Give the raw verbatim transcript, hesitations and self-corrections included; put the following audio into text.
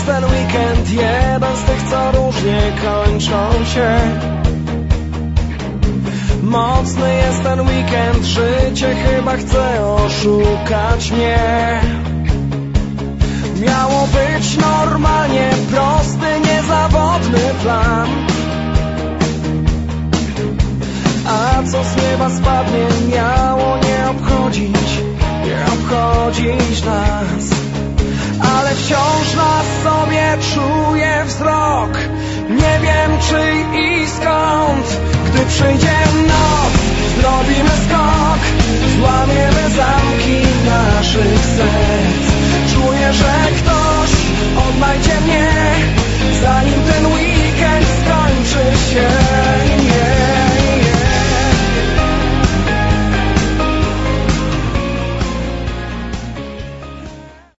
jest ten weekend, jeden z tych, co różnie kończą się. Mocny jest ten weekend, życie chyba chce oszukać mnie. Miało być normalnie, prosty, niezawodny plan. A co z nieba spadnie, miało nie obchodzić, nie obchodzić nas. Ale wciąż na sobie czuję wzrok, nie wiem czy i skąd. Gdy przyjdzie noc, zrobimy skok, złamiemy zamki naszych serc.